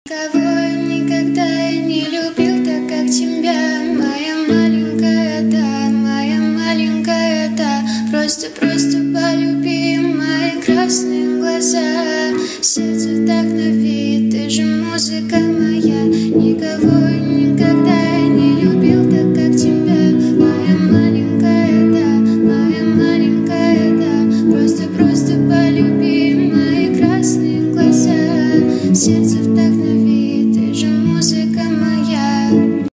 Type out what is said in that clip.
Никого никогда я не любил так, как тебя, моя маленькая, да, моя маленькая, да. Просто полюби мои красные глаза. Сердце так на вид, ты же музыка моя. Никого